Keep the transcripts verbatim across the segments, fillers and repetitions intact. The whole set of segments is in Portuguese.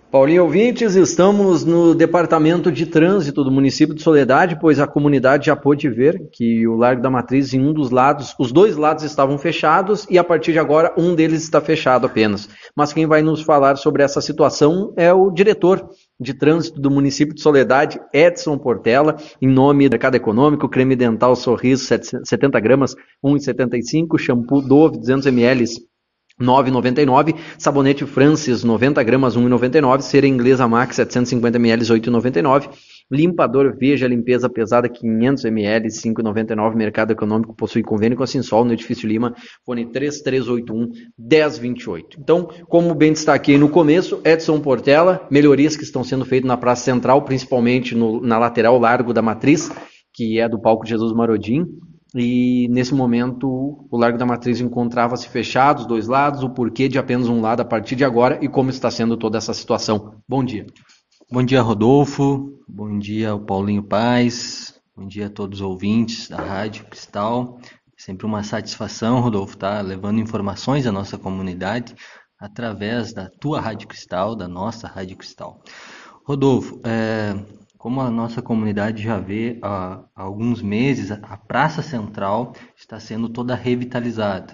Paulinho ouvintes, estamos no departamento de trânsito do município de Soledade, pois a comunidade já pôde ver que o Largo da Matriz, em um dos lados, os dois lados estavam fechados e a partir de agora um deles está fechado apenas. Mas quem vai nos falar sobre essa situação é o diretor de trânsito do município de Soledade, Edson Portela, em nome do Mercado Econômico, creme dental Sorriso setenta gramas, um real e setenta e cinco centavos, shampoo Dove duzentos mililitros, nove reais e noventa e nove centavos, sabonete Francis noventa gramas, um real e noventa e nove centavos, cera inglesa Max setecentos e cinquenta mililitros, oito reais e noventa e nove centavos, limpador Veja limpeza pesada quinhentos mililitros, cinco reais e noventa e nove centavos, Mercado Econômico possui convênio com a Sinsol no edifício Lima, fone três três oito um, um zero dois oito. Então, como bem destaquei no começo, Edson Portela, melhorias que estão sendo feitas na Praça Central, principalmente no, na lateral Largo da Matriz, que é do Palco Jesus Marodim. E nesse momento o Largo da Matriz encontrava-se fechado, os dois lados, o porquê de apenas um lado a partir de agora e como está sendo toda essa situação. Bom dia. Bom dia, Rodolfo. Bom dia ao Paulinho Paz. Bom dia a todos os ouvintes da Rádio Cristal. Sempre uma satisfação, Rodolfo, estar levando informações à nossa comunidade através da tua Rádio Cristal, da nossa Rádio Cristal. Rodolfo, é... como a nossa comunidade já vê há alguns meses, a Praça Central está sendo toda revitalizada.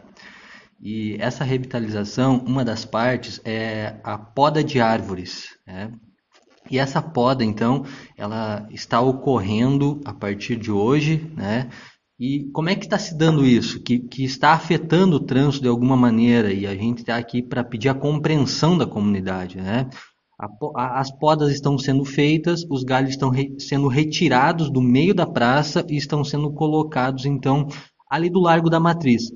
E essa revitalização, uma das partes é a poda de árvores, né? E essa poda, então, ela está ocorrendo a partir de hoje, né? E como é que está se dando isso? Que, que está afetando o trânsito de alguma maneira, e a gente está aqui para pedir a compreensão da comunidade, né? As podas estão sendo feitas, os galhos estão re, sendo retirados do meio da praça e estão sendo colocados, então, ali do Largo da Matriz.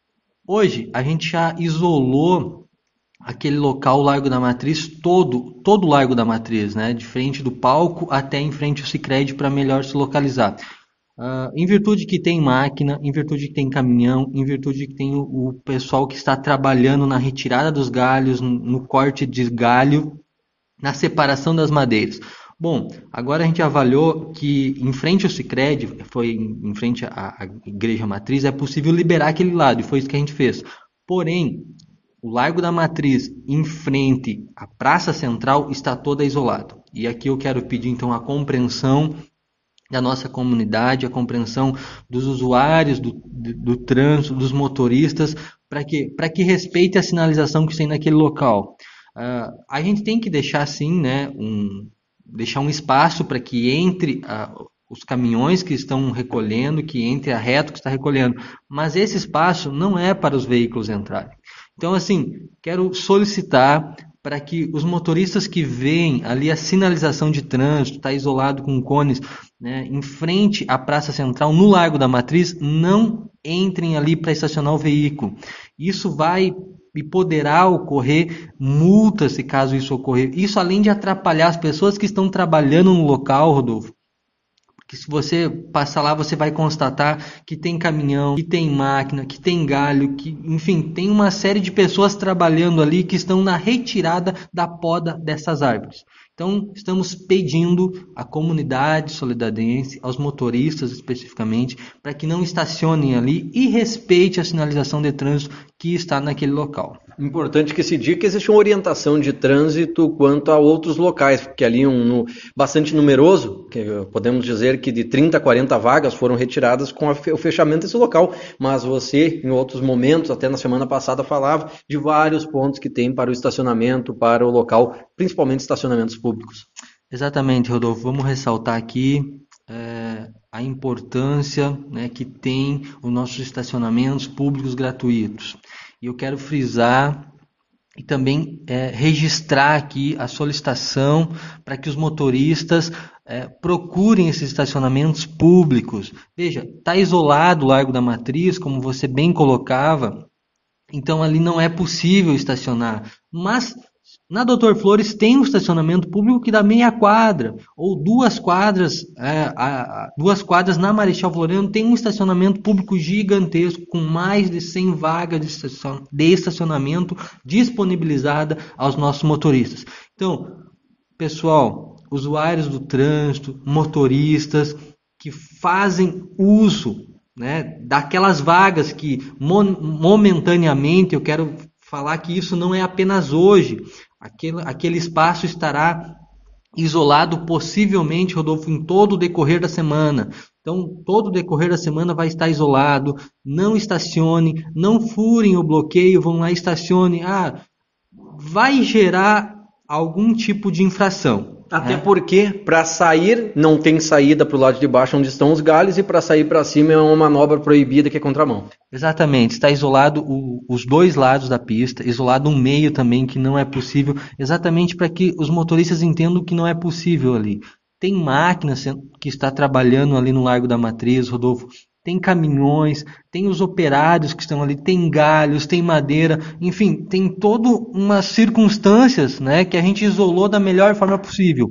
Hoje, a gente já isolou aquele local, o Largo da Matriz, todo, todo o Largo da Matriz, né? De frente do palco até em frente ao Sicredi, para melhor se localizar. Uh, em virtude que tem máquina, em virtude que tem caminhão, em virtude que tem o, o pessoal que está trabalhando na retirada dos galhos, no, no corte de galho, na separação das madeiras. Bom, agora a gente avaliou que em frente ao Sicredi, foi em frente à, à Igreja Matriz, é possível liberar aquele lado, e foi isso que a gente fez. Porém, o Largo da Matriz, em frente à Praça Central, está toda isolado. E aqui eu quero pedir, então, a compreensão da nossa comunidade, a compreensão dos usuários do, do, do trânsito, dos motoristas, para que, para que respeite a sinalização que tem naquele local. Uh, a gente tem que deixar sim, né, um, deixar um espaço para que entre uh, os caminhões que estão recolhendo, que entre a reto que está recolhendo, mas esse espaço não é para os veículos entrarem. Então, assim, quero solicitar para que os motoristas que veem ali a sinalização de trânsito, está isolado com cones, né, em frente à Praça Central, no Largo da Matriz, não entrem ali para estacionar o veículo. Isso vai e poderá ocorrer multas se caso isso ocorrer. Isso além de atrapalhar as pessoas que estão trabalhando no local, Rodolfo. Porque se você passar lá, você vai constatar que tem caminhão, que tem máquina, que tem galho, que, enfim, tem uma série de pessoas trabalhando ali que estão na retirada da poda dessas árvores. Então, estamos pedindo à comunidade solidadense, aos motoristas especificamente, para que não estacionem ali e respeite a sinalização de trânsito que está naquele local. Importante que se diga que existe uma orientação de trânsito quanto a outros locais, porque ali um no, bastante numeroso, que podemos dizer que de trinta a quarenta vagas foram retiradas com a, o fechamento desse local, mas você, em outros momentos, até na semana passada, falava de vários pontos que tem para o estacionamento, para o local, principalmente estacionamentos públicos. Exatamente, Rodolfo. Vamos ressaltar aqui é, a importância, né, que tem os nossos estacionamentos públicos gratuitos. E eu quero frisar e também é, registrar aqui a solicitação para que os motoristas é, procurem esses estacionamentos públicos. Veja, está isolado o Largo da Matriz, como você bem colocava, então ali não é possível estacionar. Mas na Doutor Flores tem um estacionamento público que dá meia quadra, ou duas quadras, é, a, a, duas quadras na Marechal Floriano tem um estacionamento público gigantesco, com mais de cem vagas de, estacion, de estacionamento disponibilizada aos nossos motoristas. Então, pessoal, usuários do trânsito, motoristas que fazem uso, né, daquelas vagas que momentaneamente, eu quero falar que isso não é apenas hoje. Aquele, aquele espaço estará isolado possivelmente, Rodolfo, em todo o decorrer da semana. Então, todo o decorrer da semana vai estar isolado. Não estacione, não furem o bloqueio, vão lá e estacione. Ah, vai gerar algum tipo de infração. Até né? Porque para sair não tem saída para o lado de baixo onde estão os galhos e para sair para cima é uma manobra proibida que é contramão. Exatamente, está isolado o, os dois lados da pista, isolado um meio também que não é possível, exatamente para que os motoristas entendam que não é possível ali. Tem máquina que está trabalhando ali no Largo da Matriz, Rodolfo, tem caminhões, tem os operários que estão ali, tem galhos, tem madeira, enfim, tem todas umas circunstâncias, né, que a gente isolou da melhor forma possível.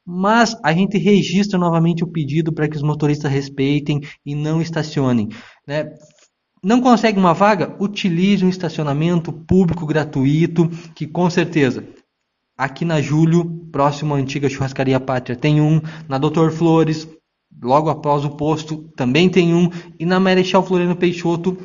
Mas a gente registra novamente o pedido para que os motoristas respeitem e não estacionem, né? Não consegue uma vaga? Utilize um estacionamento público gratuito, que com certeza aqui na Júlio, próximo à antiga Churrascaria Pátria, tem um, na Doutor Flores, logo após o posto, também tem um, e na Marechal Floriano Peixoto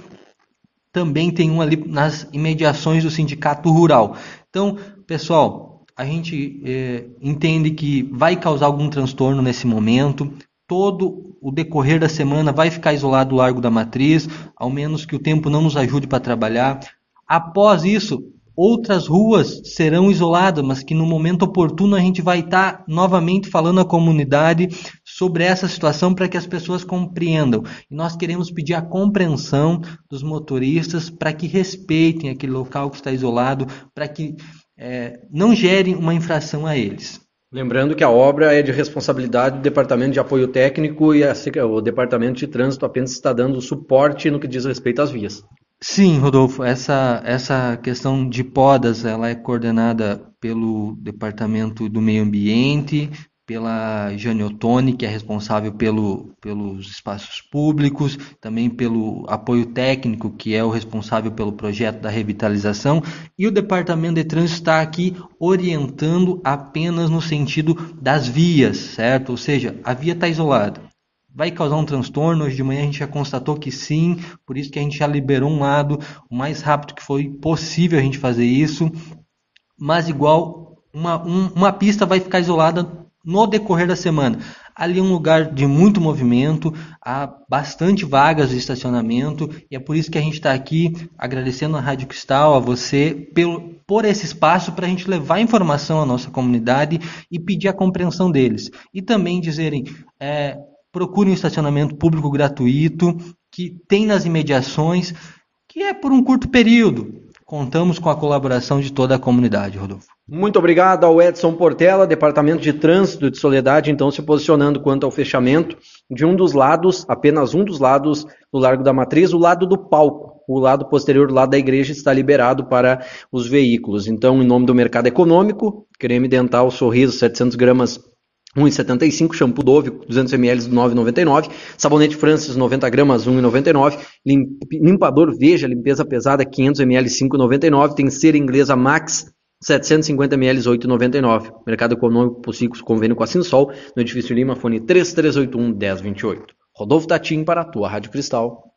também tem um ali nas imediações do Sindicato Rural. Então, pessoal, a gente é, entende que vai causar algum transtorno nesse momento. Todo o decorrer da semana vai ficar isolado o Largo da Matriz, ao menos que o tempo não nos ajude para trabalhar. Após isso, outras ruas serão isoladas, mas que no momento oportuno a gente vai estar novamente falando à comunidade sobre essa situação para que as pessoas compreendam. E nós queremos pedir a compreensão dos motoristas para que respeitem aquele local que está isolado, para que é, não gerem uma infração a eles. Lembrando que a obra é de responsabilidade do Departamento de Apoio Técnico e a, o Departamento de Trânsito apenas está dando suporte no que diz respeito às vias. Sim, Rodolfo, essa, essa questão de podas ela é coordenada pelo Departamento do Meio Ambiente, pela Jane Ottoni, que é responsável pelo, pelos espaços públicos, também pelo apoio técnico, que é o responsável pelo projeto da revitalização, e o Departamento de Trânsito está aqui orientando apenas no sentido das vias, certo? Ou seja, a via está isolada. Vai causar um transtorno? Hoje de manhã a gente já constatou que sim, por isso que a gente já liberou um lado o mais rápido que foi possível a gente fazer isso, mas igual uma, um, uma pista vai ficar isolada no decorrer da semana. Ali é um lugar de muito movimento, há bastante vagas de estacionamento e é por isso que a gente está aqui agradecendo a Rádio Cristal, a você, pelo, por esse espaço para a gente levar informação à nossa comunidade e pedir a compreensão deles. E também dizerem... É, procure um estacionamento público gratuito, que tem nas imediações, que é por um curto período. Contamos com a colaboração de toda a comunidade, Rodolfo. Muito obrigado ao Edson Portela, Departamento de Trânsito de Soledade, então se posicionando quanto ao fechamento de um dos lados, apenas um dos lados do Largo da Matriz, o lado do palco. O lado posterior, do lado da igreja, está liberado para os veículos. Então, em nome do mercado econômico, creme dental Sorriso, setecentas gramas, um real e setenta e cinco centavos, shampoo Dove, duzentos mililitros, nove reais e noventa e nove centavos, sabonete Francis, noventa gramas, um real e noventa e nove centavos, limpador Veja, limpeza pesada, quinhentos mililitros, cinco reais e noventa e nove centavos, tem cera inglesa Max, setecentos e cinquenta mililitros, oito reais e noventa e nove centavos. Mercado Econômico Possível, convênio com a Sinsol, no edifício Lima, fone três três oito um, um zero dois oito. Rodolfo Tatim para a tua Rádio Cristal.